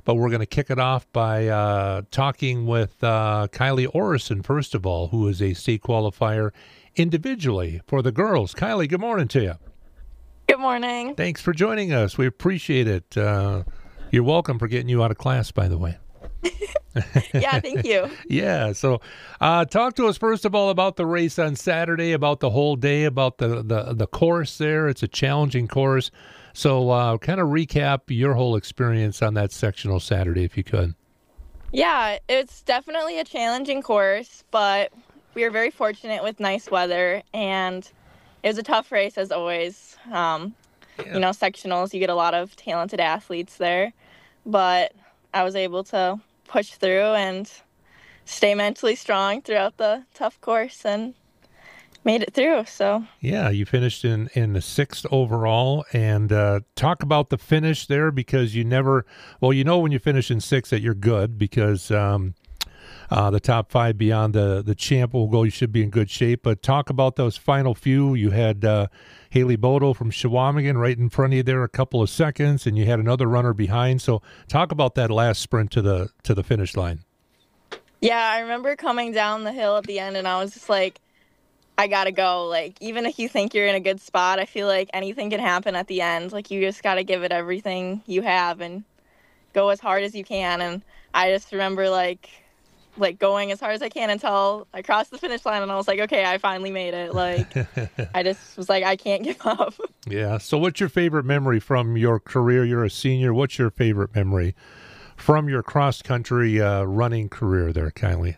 but we're going to kick it off by talking with Kylie Orison, first of all, who is a state qualifier individually for the girls. Kylie, good morning to you. Good morning. Thanks for joining us. We appreciate it. You're welcome for getting you out of class, by the way. Yeah, thank you. Yeah, so talk to us first of all about the race on Saturday, about the whole day, about the course there. It's a challenging course. So kind of recap your whole experience on that sectional Saturday, if you could. Yeah, it's definitely a challenging course, but we were very fortunate with nice weather, and it was a tough race as always. You know, sectionals, you get a lot of talented athletes there, but I was able to push through and stay mentally strong throughout the tough course and made it through. So yeah, you finished in the 6th overall, and talk about the finish there, because you never, well, you know when you finish in 6th that you're good, because the top 5 beyond the champ will go, you should be in good shape. But talk about those final few. You had Haley Bodo from Shawamigan right in front of you there a couple of seconds, and you had another runner behind. So talk about that last sprint to the finish line. yeah, I remember coming down the hill at the end, and I was just like, I gotta go. Like, even if you think you're in a good spot, I feel like anything can happen at the end. Like, you just gotta give it everything you have and go as hard as you can. And I just remember like going as hard as I can until I crossed the finish line, and I was like, okay, I finally made it. Like, I just was like, I can't give up. Yeah. So what's your favorite memory from your career? You're a senior. What's your favorite memory from your cross-country running career there, Kylie?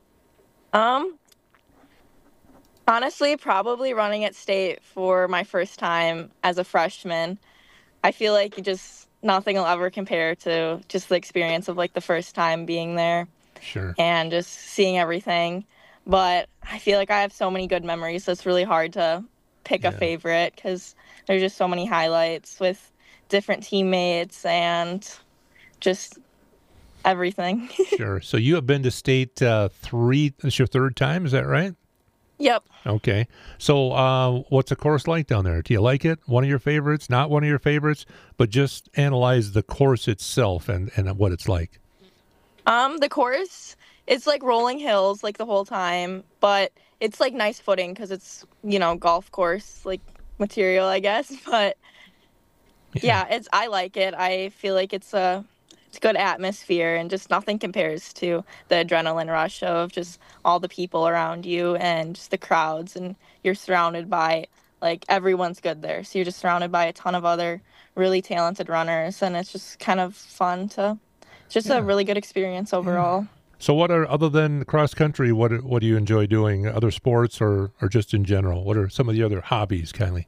Honestly, probably running at state for my first time as a freshman. I feel like nothing will ever compare to just the experience of like the first time being there. Sure. And just seeing everything. But I feel like I have so many good memories, so it's really hard to pick a favorite, because there's just so many highlights with different teammates and just everything. Sure. So you have been to state 3, this is your 3rd time, is that right? Yep. Okay. So what's the course like down there? Do you like it? One of your favorites? Not one of your favorites? But just analyze the course itself and what it's like. The course, it's like rolling hills like the whole time, but it's like nice footing because it's, you know, golf course like material, I guess. But yeah, I like it. I feel like it's a good atmosphere, and just nothing compares to the adrenaline rush of just all the people around you and just the crowds, and you're surrounded by like everyone's good there. So you're just surrounded by a ton of other really talented runners, and it's just kind of fun to just a really good experience overall. So what are, other than cross country, what do you enjoy doing? Other sports or just in general? What are some of the other hobbies, Kylie?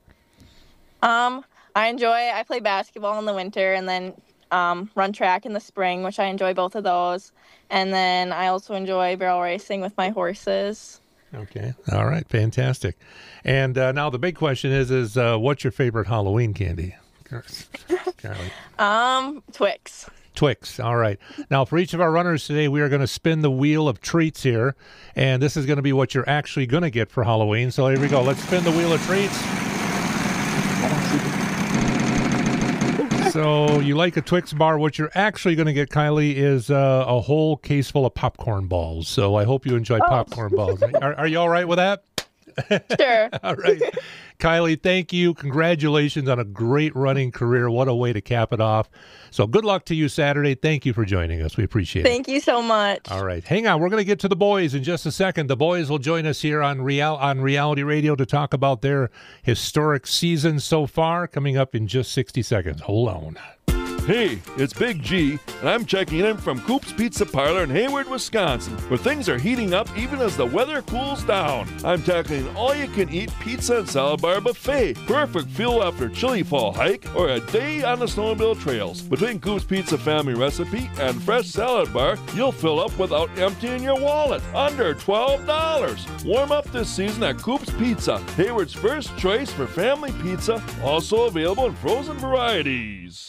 I play basketball in the winter, and then run track in the spring, which I enjoy both of those. And then I also enjoy barrel racing with my horses. Okay. All right. Fantastic. And now the big question is what's your favorite Halloween candy? Kylie? Twix. Twix. All right. Now, for each of our runners today, we are going to spin the wheel of treats here, and this is going to be what you're actually going to get for Halloween. So here we go. Let's spin the wheel of treats. So you like a Twix bar. What you're actually going to get, Kylie, is a whole case full of popcorn balls. So I hope you enjoy popcorn balls. Are you all right with that? Sure. All right. Kylie, thank you. Congratulations on a great running career. What a way to cap it off. So good luck to you Saturday. Thank you for joining us. We appreciate it. Thank you so much. All right. Hang on. We're going to get to the boys in just a second. The boys will join us here on Reality Radio to talk about their historic season so far, coming up in just 60 seconds. Hold on. Hey, it's Big G, and I'm checking in from Coop's Pizza Parlor in Hayward, Wisconsin, where things are heating up even as the weather cools down. I'm tackling an all-you-can-eat pizza and salad bar buffet. Perfect fuel after chilly fall hike or a day on the snowmobile trails. Between Coop's Pizza family recipe and fresh salad bar, you'll fill up without emptying your wallet. Under $12. Warm up this season at Coop's Pizza, Hayward's first choice for family pizza, also available in frozen varieties.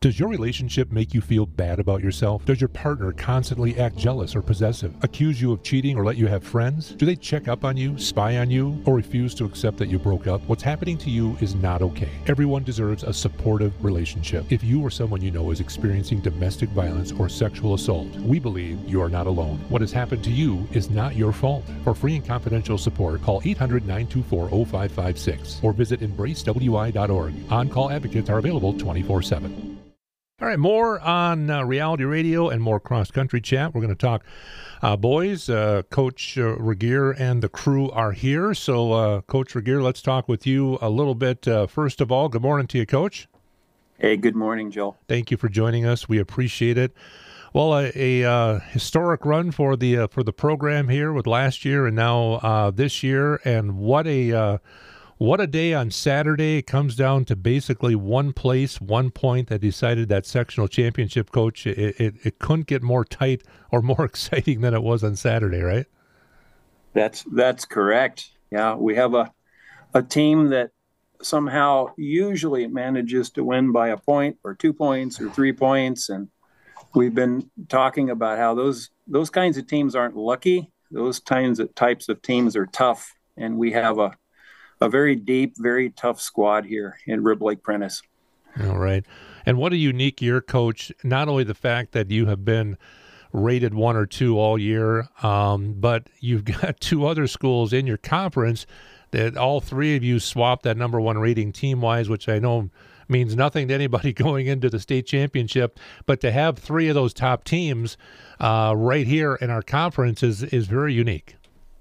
Does your relationship make you feel bad about yourself? Does your partner constantly act jealous or possessive, accuse you of cheating, or let you have friends? Do they check up on you, spy on you, or refuse to accept that you broke up? What's happening to you is not okay. Everyone deserves a supportive relationship. If you or someone you know is experiencing domestic violence or sexual assault, we believe you are not alone. What has happened to you is not your fault. For free and confidential support, call 800-924-0556 or visit embracewi.org. On-call advocates are available 24/7. All right, more on Reality Radio and more cross-country chat. We're going to talk boys. Coach Regier and the crew are here. So, Coach Regier, let's talk with you a little bit. First of all, good morning to you, Coach. Hey, good morning, Joe. Thank you for joining us. We appreciate it. Well, a historic run for the program here with last year and now this year, and what a day on Saturday. It comes down to basically one place, 1 point that decided that sectional championship, Coach. It couldn't get more tight or more exciting than it was on Saturday, right? That's correct. Yeah, we have a team that somehow usually manages to win by a point or 2 points or 3 points, and we've been talking about how those kinds of teams aren't lucky. Those types of teams are tough, and we have a very deep, very tough squad here in Rib Lake Prentice. All right. And what a unique year, Coach. Not only the fact that you have been rated 1 or 2 all year, but you've got 2 other schools in your conference that all 3 of you swapped that number 1 rating team-wise, which I know means nothing to anybody going into the state championship. But to have 3 of those top teams right here in our conference is very unique.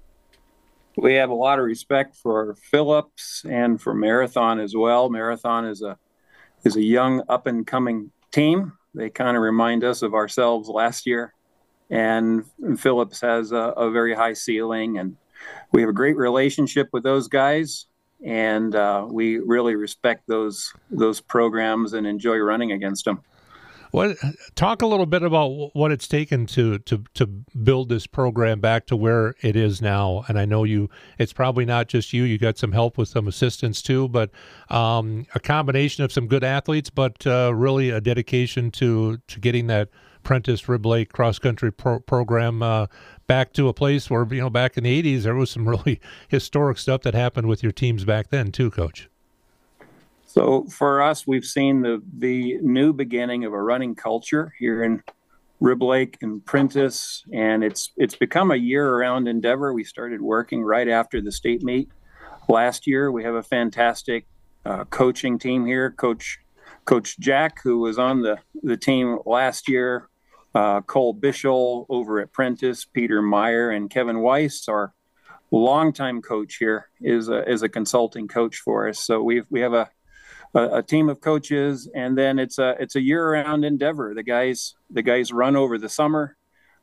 We have a lot of respect for Phillips and for Marathon as well. Marathon is a young up and coming team. They kind of remind us of ourselves last year, and Phillips has a very high ceiling, and we have a great relationship with those guys, and we really respect those programs and enjoy running against them. Talk a little bit about what it's taken to build this program back to where it is now. And I know it's probably not just you. You got some help with some assistants too, but a combination of some good athletes, but really a dedication to getting that Prentice Rib Lake cross country program back to a place where, back in the 80s, there was some really historic stuff that happened with your teams back then too, Coach. So for us, we've seen the new beginning of a running culture here in Rib Lake and Prentice, and it's become a year-round endeavor. We started working right after the state meet last year. We have a fantastic coaching team here. Coach Jack, who was on the team last year, Cole Bischel over at Prentice, Peter Meyer, and Kevin Weiss, our longtime coach here, is a consulting coach for us. So we have a team of coaches, and then it's a year-round endeavor. The guys run over the summer.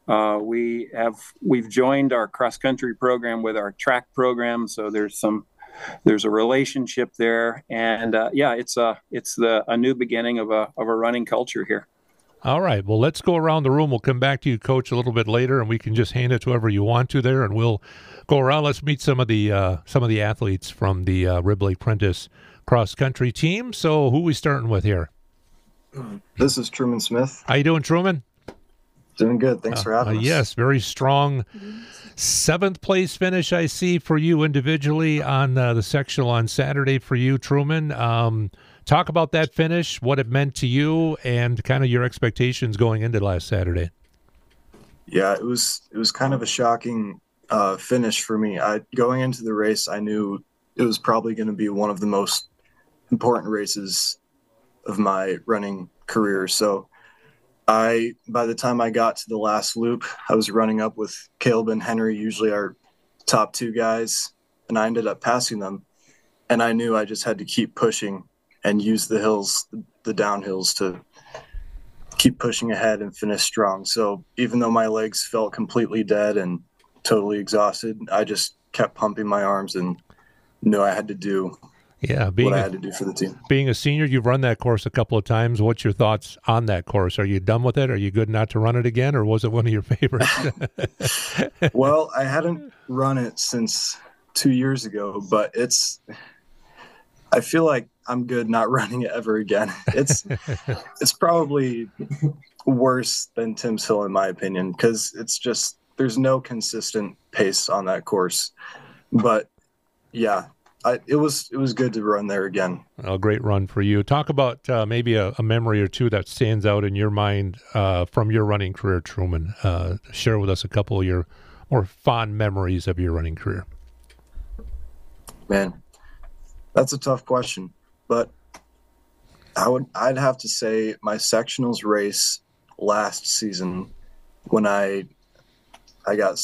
We've joined our cross-country program with our track program, so there's a relationship there, and it's a new beginning of a running culture here. All right. Well, let's go around the room. We'll come back to you, Coach, a little bit later, and we can just hand it to whoever you want to there, and we'll go around. Let's meet some of the athletes from the Rib Lake Prentice cross-country team. So who are we starting with here? This is Truman Smith. How you doing, Truman? Doing good. Thanks for having us. Yes, very strong 7th place finish I see for you individually on the sectional on Saturday for you, Truman. Talk about that finish, what it meant to you, and kind of your expectations going into last Saturday. Yeah, it was kind of a shocking finish for me. Going into the race, I knew it was probably going to be one of the most important races of my running career. So by the time I got to the last loop, I was running up with Caleb and Henry, usually our top 2 guys, and I ended up passing them. And I knew I just had to keep pushing and use the hills, the downhills, to keep pushing ahead and finish strong. So even though my legs felt completely dead and totally exhausted, I just kept pumping my arms and knew I had to do what I had to do for the team. Being a senior, you've run that course a couple of times. What's your thoughts on that course? Are you done with it? Are you good not to run it again, or was it one of your favorites? Well, I hadn't run it since 2 years ago, but I feel like I'm good not running it ever again. It's probably worse than Tim's Hill in my opinion, because it's just there's no consistent pace on that course. But yeah, it was good to run there again. A great run for you. Talk about maybe a memory or two that stands out in your mind from your running career, Truman. Share with us a couple of your more fond memories of your running career. Man, that's a tough question, but I'd have to say my sectionals race last season when I got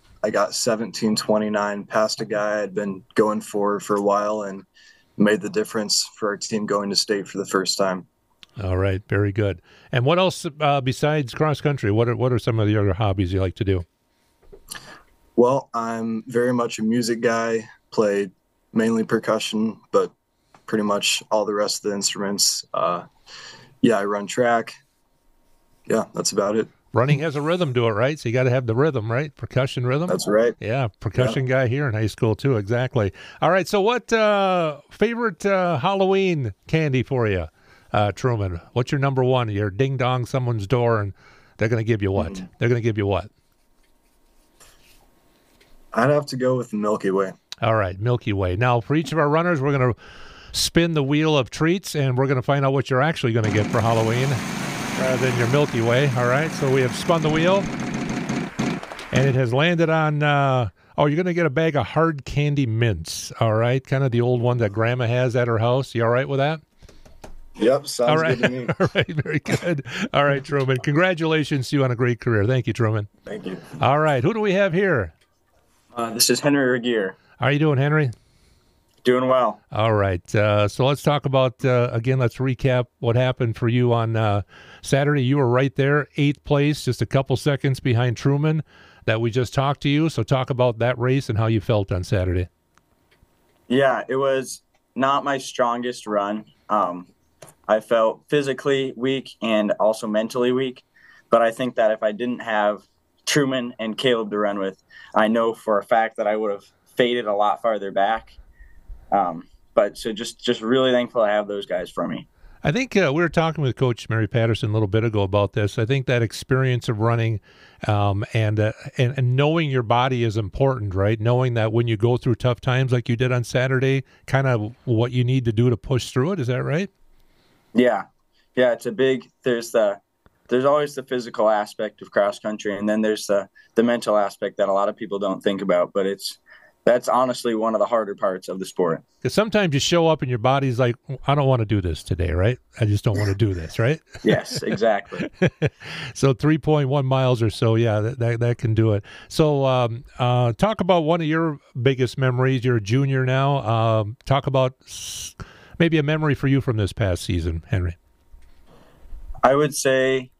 17:29, past a guy I'd been going for a while, and made the difference for our team going to state for the first time. All right, very good. And what else besides cross country? What are some of the other hobbies you like to do? Well, I'm very much a music guy, play mainly percussion, but pretty much all the rest of the instruments. I run track. Yeah, that's about it. Running has a rhythm to it, right? So you got to have the rhythm, right? Percussion rhythm. That's right. Yeah, percussion guy here in high school too. Exactly. All right. So what favorite Halloween candy for you, Truman? What's your number one? You're ding dong someone's door, and they're going to give you what? Mm-hmm. They're going to give you what? I'd have to go with the Milky Way. All right, Milky Way. Now, for each of our runners, we're going to spin the wheel of treats, and we're going to find out what you're actually going to get for Halloween rather than your Milky Way. All right, so we have spun the wheel, and it has landed on, you're going to get a bag of hard candy mints. All right, kind of the old one that Grandma has at her house. You all right with that? Yep, sounds all right. Good to me. All right, very good. All right, Truman. Congratulations to you on a great career. Thank you, Truman. Thank you. All right, who do we have here? This is Henry Regier. How are you doing, Henry? Doing well. All right. So let's talk about, again, let's recap what happened for you on Saturday. You were right there, 8th place, just a couple seconds behind Truman that we just talked to you. So talk about that race and how you felt on Saturday. Yeah, it was not my strongest run. I felt physically weak and also mentally weak. But I think that if I didn't have Truman and Caleb to run with, I know for a fact that I would have faded a lot farther back. But so just really thankful I have those guys for me. I think we were talking with Coach Mary Patterson a little bit ago about this. I think that experience of running and knowing your body is important, right? Knowing that when you go through tough times like you did on Saturday, kind of what you need to do to push through it. Is that right? Yeah. It's a big. There's always the physical aspect of cross country, and then there's the mental aspect that a lot of people don't think about. But that's honestly one of the harder parts of the sport. Because sometimes you show up and your body's like, I don't want to do this today, right? I just don't want to do this, right? Yes, exactly. So 3.1 miles or so, yeah, that can do it. So talk about one of your biggest memories. You're a junior now. Talk about maybe a memory for you from this past season, Henry. I would say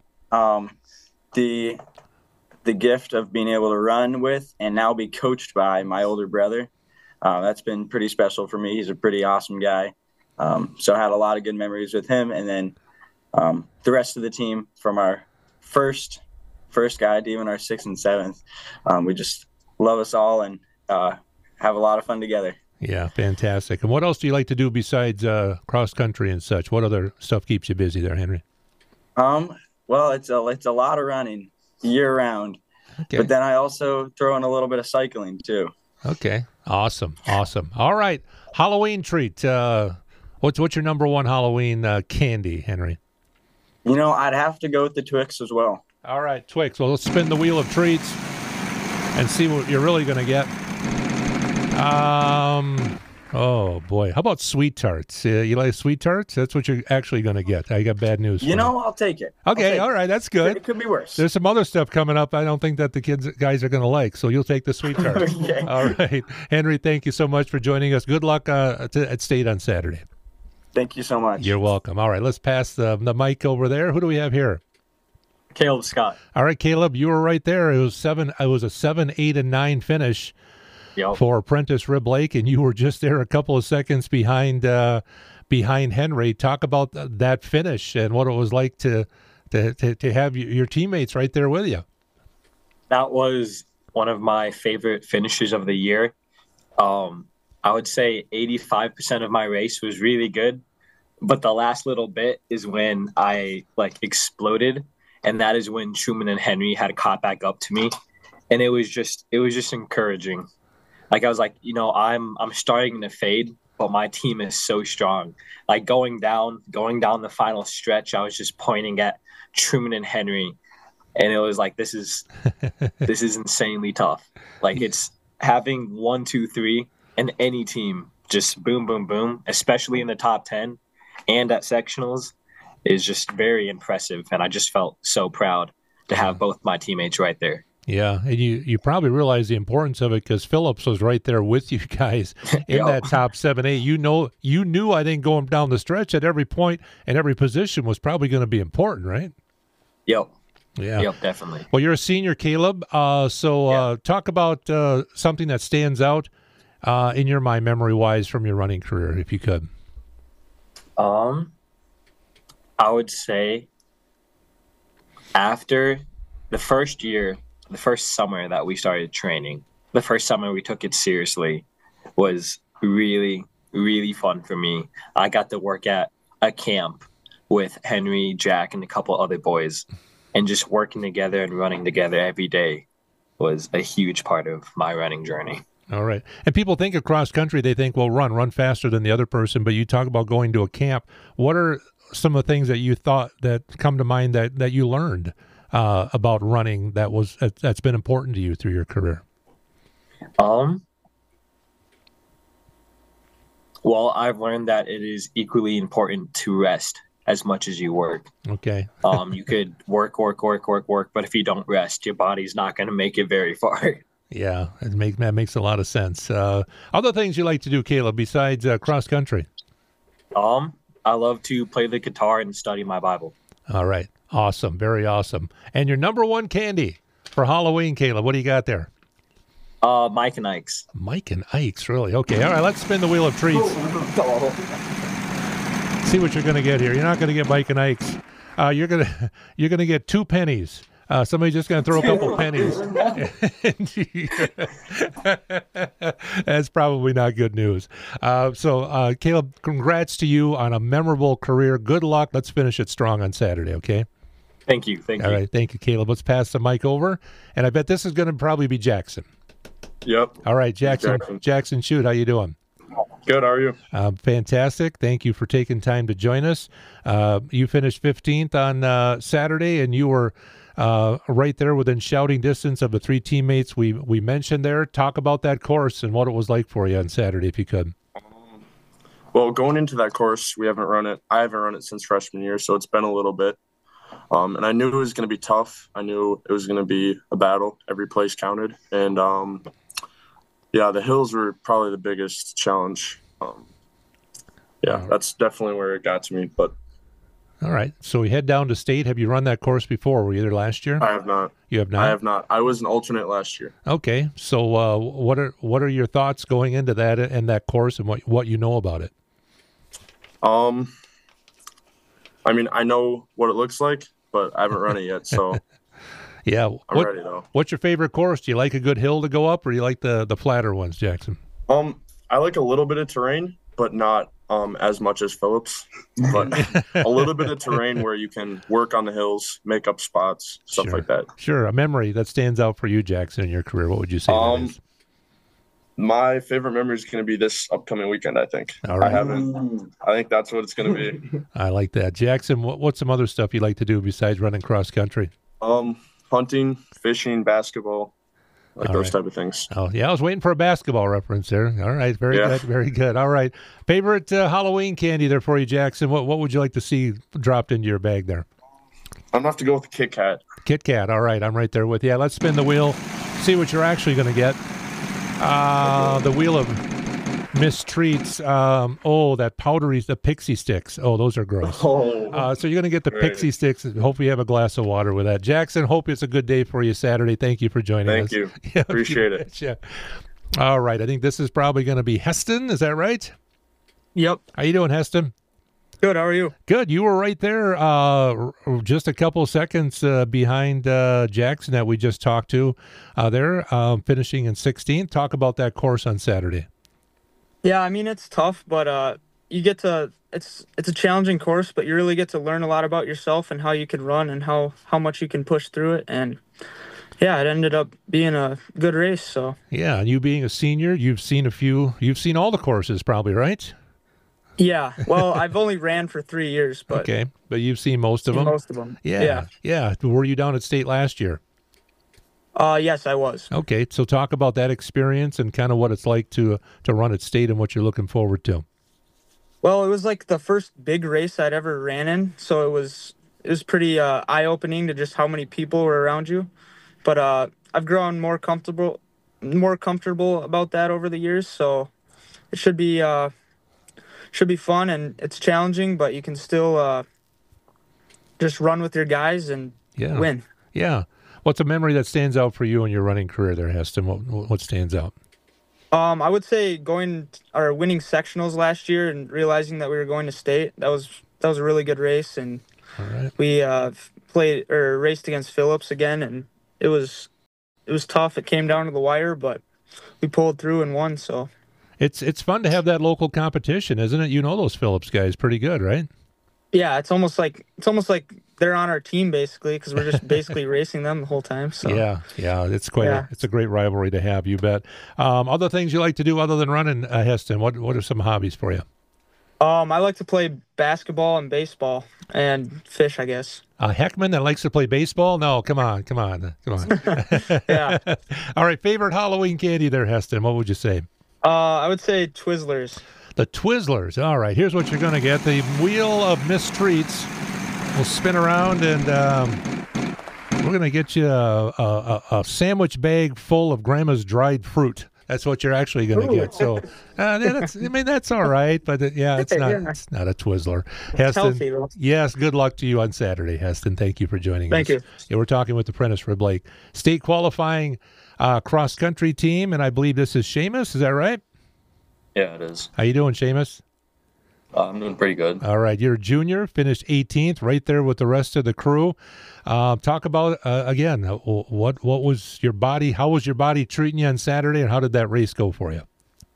the gift of being able to run with and now be coached by my older brother. That's been pretty special for me. He's a pretty awesome guy. So I had a lot of good memories with him. And then the rest of the team from our first guy to even our 6th and 7th, we just love us all and have a lot of fun together. Yeah, fantastic. And what else do you like to do besides cross country and such? What other stuff keeps you busy there, Henry? Well, it's a lot of running year round, okay. But then I also throw in a little bit of cycling too. Okay, awesome. All right, Halloween treat. What's your number one Halloween candy, Henry? I'd have to go with the Twix as well. All right, Twix. Well, let's spin the wheel of treats and see what you're really going to get. Oh boy, how about sweet tarts? You like sweet tarts? That's what you're actually going to get. I got bad news. I'll take it. Okay, all right, that's good. It could be worse. There's some other stuff coming up I don't think that the guys are going to like, so you'll take the sweet tarts. Okay. All right, Henry, thank you so much for joining us. Good luck at State on Saturday. Thank you so much. You're welcome. All right, let's pass the mic over there. Who do we have here? Caleb Scott. All right, Caleb, you were right there. It was a 7, 8, and 9 finish. Yep. For Prentice Rib Lake, and you were just there a couple of seconds behind Henry. Talk about that finish and what it was like to have your teammates right there with you. That was one of my favorite finishes of the year. I would say 85% of my race was really good, but the last little bit is when I like exploded, and that is when Truman and Henry had caught back up to me, and it was just encouraging. Like I was like, I'm starting to fade, but my team is so strong. Like going down the final stretch, I was just pointing at Truman and Henry, and it was like this is insanely tough. Like it's having 1, 2, 3, and any team just boom, boom, boom, especially in the top 10 and at sectionals, is just very impressive. And I just felt so proud to have both my teammates right there. Yeah, and you probably realize the importance of it because Phillips was right there with you guys in that top 7, 8. You knew I think going down the stretch at every point and every position was probably going to be important, right? Yep. Yeah. Yep, definitely. Well, you're a senior, Caleb. Talk about something that stands out in your mind, memory-wise, from your running career, if you could. I would say after the first year, the first summer that we started training, the first summer we took it seriously, was really, really fun for me. I got to work at a camp with Henry, Jack, and a couple other boys, and just working together and running together every day was a huge part of my running journey. All right. And people think of cross country, they think, well, run faster than the other person, but you talk about going to a camp. What are some of the things that you thought that come to mind that you learned about running that's been important to you through your career? Well, I've learned that it is equally important to rest as much as you work. Okay. You could work, but if you don't rest, your body's not going to make it very far. Yeah, that makes a lot of sense. Other things you like to do, Caleb, besides cross country? I love to play the guitar and study my Bible. All right. Awesome. Very awesome. And your number one candy for Halloween, Caleb, what do you got there? Mike and Ike's. Mike and Ike's, really? Okay. All right. Let's spin the wheel of treats. See what you're going to get here. You're not going to get Mike and Ike's. You're going to get 2 pennies. Somebody's just going to throw a couple pennies. That's probably not good news. So, Caleb, congrats to you on a memorable career. Good luck. Let's finish it strong on Saturday, okay? Thank you. All right. Thank you, Caleb. Let's pass the mic over. And I bet this is going to probably be Jackson. Yep. All right, Jackson, shoot. How you doing? Good. How are you? Fantastic. Thank you for taking time to join us. You finished 15th on Saturday, and you were right there within shouting distance of the 3 teammates we mentioned there. Talk about that course and what it was like for you on Saturday, if you could. Well, going into that course, I haven't run it since freshman year, so it's been a little bit. And I knew it was going to be tough. I knew it was going to be a battle. Every place counted. And, the hills were probably the biggest challenge. That's definitely where it got to me. But all right. So we head down to state. Have you run that course before? Were you there last year? I have not. You have not? I have not. I was an alternate last year. Okay. So what are your thoughts going into that and that course and what you know about it? I mean, I know what it looks like, but I haven't run it yet, so yeah. I'm ready though. What's your favorite course? Do you like a good hill to go up, or do you like the flatter ones, Jackson? I like a little bit of terrain, but not as much as Phillips. But a little bit of terrain where you can work on the hills, make up spots, stuff like that. Sure. A memory that stands out for you, Jackson, in your career. What would you say that is? My favorite memory is going to be this upcoming weekend, I think. All right. I think that's what it's going to be. I like that. Jackson, what's some other stuff you like to do besides running cross country? Hunting, fishing, basketball, those type of things. Oh, yeah. I was waiting for a basketball reference there. All right. Very good. Very good. All right. Favorite Halloween candy there for you, Jackson. What would you like to see dropped into your bag there? I'm going to have to go with the Kit Kat. Kit Kat. All right. I'm right there with you. Let's spin the wheel, see what you're actually going to get. The wheel of mistreats. That powdery, the pixie sticks. Oh, those are gross. So you're going to get the pixie sticks. Hope you have a glass of water with that. Jackson, hope it's a good day for you Saturday. Thank you for joining us. Thank you. Yeah, appreciate it. Yeah. All right. I think this is probably going to be Heston. Is that right? Yep. How you doing, Heston? Good. How are you? Good. You were right there, just a couple seconds behind Jackson that we just talked to there, finishing in 16th. Talk about that course on Saturday. Yeah, I mean it's tough, but you get to it's a challenging course, but you really get to learn a lot about yourself and how you can run and how much you can push through it. And yeah, it ended up being a good race. So Yeah, and you being a senior, you've seen all the courses probably, right? yeah, well, I've only ran for 3 years, but Okay, but you've seen most of them. most of them. Yeah, yeah. Were you down at state last year? Yes, I was. Okay, so talk about that experience and kind of what it's like to run at state and what you're looking forward to. Well, it was like the first big race I'd ever ran in, so it was pretty eye-opening to just how many people were around you. But I've grown more comfortable about that over the years, so it should be fun, and it's challenging, but you can still just run with your guys and Yeah, win. yeah. What's a memory that stands out for you in your running career there, Heston? What stands out? I would say winning sectionals last year and realizing that we were going to state. That was a really good race, and All right. we raced against Phillips again, and it was tough. It came down to the wire, but we pulled through and won. So It's fun to have that local competition, isn't it? You know those Phillips guys pretty good, right? yeah, it's almost like they're on our team basically because we're just basically racing them the whole time. So Yeah, it's quite it's a great rivalry to have. You bet. Other things you like to do other than running, Heston? What are some hobbies for you? I like to play basketball and baseball and fish, I guess. Heckman that likes to play baseball? No, come on. Yeah. All right, favorite Halloween candy there, Heston. What would you say? I would say Twizzlers. The Twizzlers. All right, here's what you're going to get. The Wheel of Mistreats will spin around, and we're going to get you a sandwich bag full of Grandma's dried fruit. That's what you're actually going to get. So, that's all right. But it's not. Yeah. It's not a Twizzler. It's Heston, healthy, though. yes. Good luck to you on Saturday, Heston. Thank you for joining us. Thank you. Yeah, we're talking with the Prentice Rib Lake state qualifying cross country team, and I believe this is Seamus. Is that right? Yeah, it is. How you doing, Seamus? I'm doing pretty good. All right, you're a junior, finished 18th, right there with the rest of the crew. Talk about again, what was your body? How was your body treating you on Saturday, and how did that race go for you?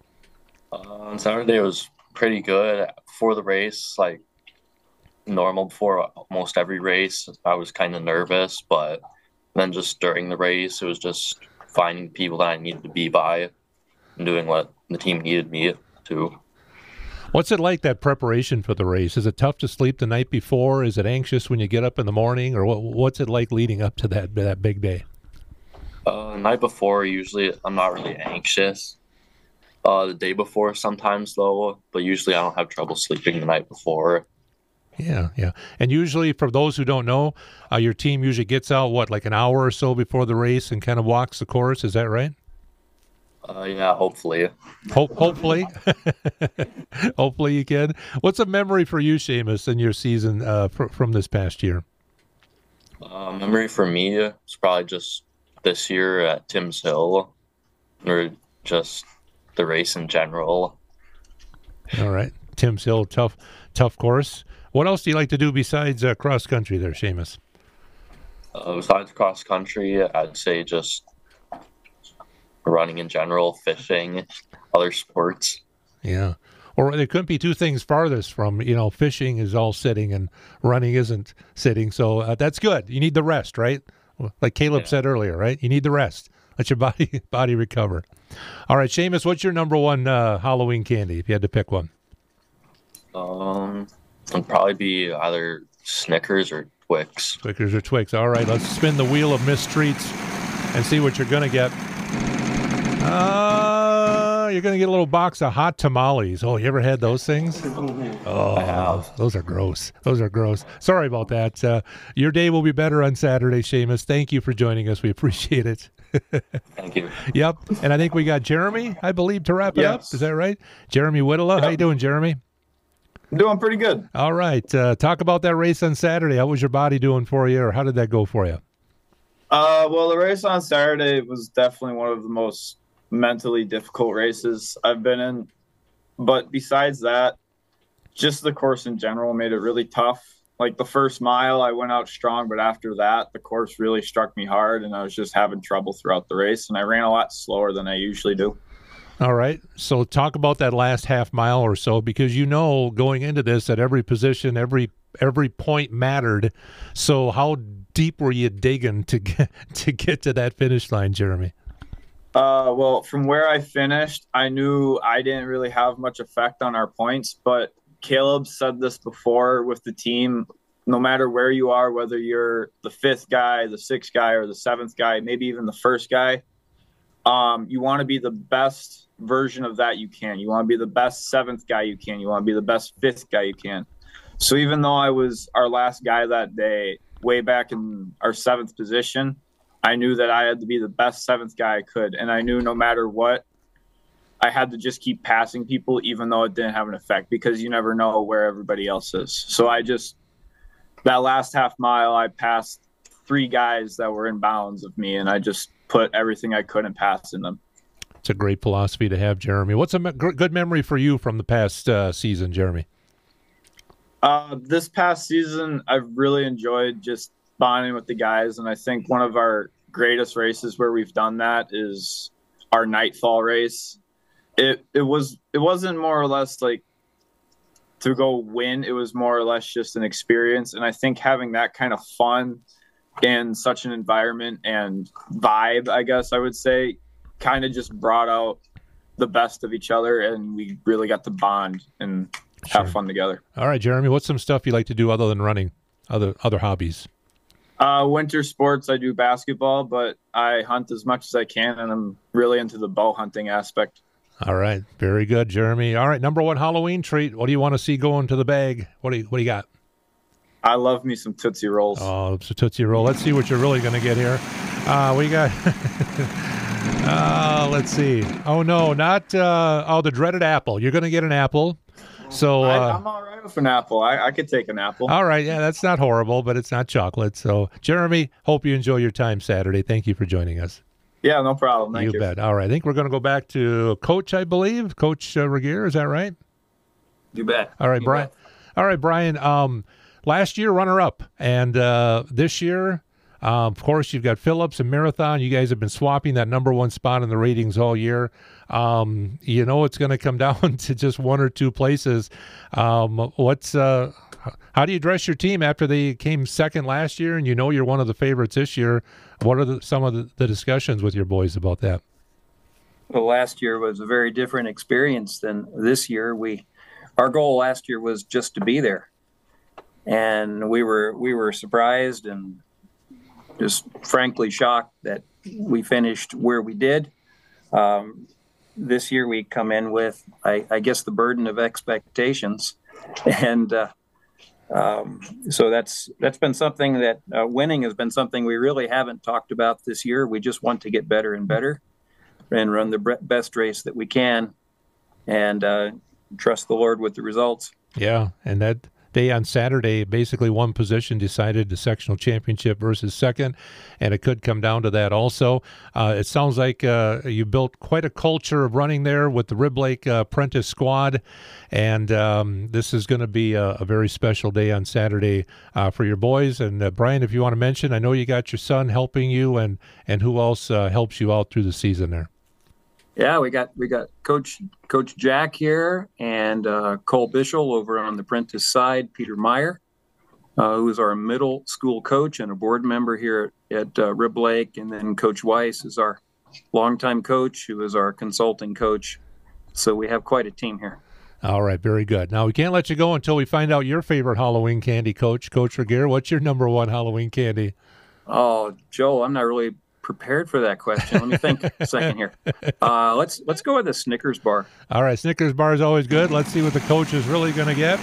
On Saturday, it was pretty good. For the race, like normal before almost every race, I was kind of nervous, but then just during the race, it was just finding people that I needed to be by and doing what the team needed me to. What's it like, that preparation for the race? Is it tough to sleep the night before? Is it anxious when you get up in the morning, or what's it like leading up to that big day? The night before, usually I'm not really anxious. The day before sometimes though, but usually I don't have trouble sleeping the night before. Yeah. And usually, for those who don't know, your team usually gets out, like an hour or so before the race and kind of walks the course. Is that right? Yeah, hopefully. Hopefully. Hopefully you can. What's a memory for you, Seamus, in your season from this past year? Memory for me is probably just this year at Tim's Hill, or just the race in general. All right. Tim's Hill, tough course. What else do you like to do besides cross country there, Seamus? Besides cross country, I'd say just running in general, fishing, other sports. Yeah. Or there couldn't be two things farthest from, fishing is all sitting and running isn't sitting. So that's good. You need the rest, right? Like Caleb said earlier, right? You need the rest. Let your body recover. All right, Seamus, what's your number one Halloween candy if you had to pick one? It'd probably be either Snickers or Twix. Snickers or Twix. All right, let's spin the wheel of Mistreats and see what you're going to get. You're going to get a little box of hot tamales. Oh, you ever had those things? Oh, I have. Those are gross. Sorry about that. Your day will be better on Saturday, Seamus. Thank you for joining us. We appreciate it. Thank you. Yep. And I think we got Jeremy, I believe, to wrap it up. Is that right? Jeremy Whittela. How you doing, Jeremy? I'm doing pretty good. All right. Talk about that race on Saturday. How was your body doing for you, or how did that go for you? Well, the race on Saturday was definitely one of the most mentally difficult races I've been in. But besides that, just the course in general made it really tough. Like the first mile, I went out strong, but after that, the course really struck me hard, and I was just having trouble throughout the race, and I ran a lot slower than I usually do. All right. So talk about that last half mile or so, because you know going into this that every position, every point mattered. So how deep were you digging to get to that finish line, Jeremy? Well, from where I finished, I knew I didn't really have much effect on our points, but Caleb said this before with the team, no matter where you are, whether you're the 5th guy, the 6th guy, or the 7th guy, maybe even the 1st guy, you want to be the best version of that you can. You want to be the best 7th guy you can. You want to be the best 5th guy you can. So even though I was our last guy that day, way back in our 7th position, I knew that I had to be the best 7th guy I could. And I knew no matter what, I had to just keep passing people, even though it didn't have an effect, because you never know where everybody else is. So that last half mile, I passed 3 guys that were in bounds of me, and I just put everything I could in passing them. It's a great philosophy to have, Jeremy. What's a good memory for you from the past season, Jeremy? This past season, I've really enjoyed just bonding with the guys, and I think one of our greatest races where we've done that is our Nightfall race. It wasn't more or less like to go win. It was more or less just an experience, and I think having that kind of fun in such an environment and vibe, I guess I would say, kind of just brought out the best of each other, and we really got to bond and have fun together. All right, Jeremy, what's some stuff you like to do other than running? Other hobbies? Winter sports, I do basketball, but I hunt as much as I can, and I'm really into the bow hunting aspect. All right, very good, Jeremy. All right, number 1 Halloween treat. What do you want to see go into the bag? What do you got? I love me some Tootsie Rolls. Oh, it's a Tootsie Roll. Let's see what you're really going to get here. We got... let's see. Oh, no, not... the dreaded apple. You're going to get an apple. So I'm all right with an apple. I could take an apple. All right, yeah, that's not horrible, but it's not chocolate. So, Jeremy, hope you enjoy your time Saturday. Thank you for joining us. Yeah, no problem. Thank you. You bet. All right, I think we're going to go back to Coach, I believe. Coach Regier, is that right? You bet. All right, Brian. All right, Brian. Last year, runner-up, and this year, of course, you've got Phillips and Marathon. You guys have been swapping that number 1 spot in the ratings all year. You know it's going to come down to just 1 or 2 places. How do you dress your team after they came second last year, and you know you're one of the favorites this year? What are some of the discussions with your boys about that? Well, last year was a very different experience than this year. Our goal last year was just to be there, and we were surprised and just frankly shocked that we finished where we did. This year we come in with, I guess, the burden of expectations, and so that's been something that winning has been something we really haven't talked about this year. We just want to get better and better, and run the best race that we can, and trust the Lord with the results. Yeah, and that day on Saturday, basically one position decided the sectional championship versus second, and it could come down to that also. It sounds like you built quite a culture of running there with the Rib Lake Apprentice squad, and this is going to be a very special day on Saturday for your boys. And Brian, if you want to mention, I know you got your son helping you, and who else helps you out through the season there? Yeah, we got Coach Jack here, and Cole Bishel over on the Prentice side, Peter Meyer, who is our middle school coach and a board member here at Rib Lake, and then Coach Weiss is our longtime coach, who is our consulting coach. So we have quite a team here. All right, very good. Now, we can't let you go until we find out your favorite Halloween candy, Coach Regier. What's your number 1 Halloween candy? Oh, Joe, I'm not really prepared for that question. Let me think a second here. Let's go with the Snickers bar. All right, Snickers bar is always good. Let's see what the coach is really going to get.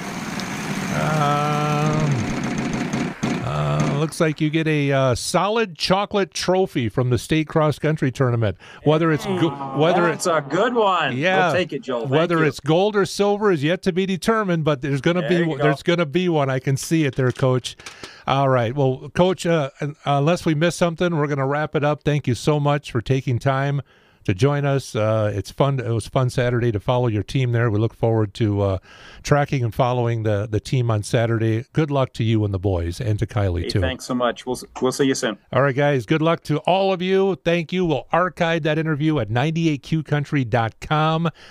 Looks like you get a solid chocolate trophy from the state cross country tournament. Whether it's it's a good one. Yeah, we'll take it, Joel. Whether it's gold or silver is yet to be determined, but there's going to be one. I can see it there, Coach. All right. Well, Coach, unless we miss something, we're going to wrap it up. Thank you so much for taking time to join us. It's fun. It was a fun Saturday to follow your team there. We look forward to tracking and following the team on Saturday. Good luck to you and the boys, and to Kylie, too. Thanks so much. We'll see you soon. All right, guys. Good luck to all of you. Thank you. We'll archive that interview at 98qcountry.com.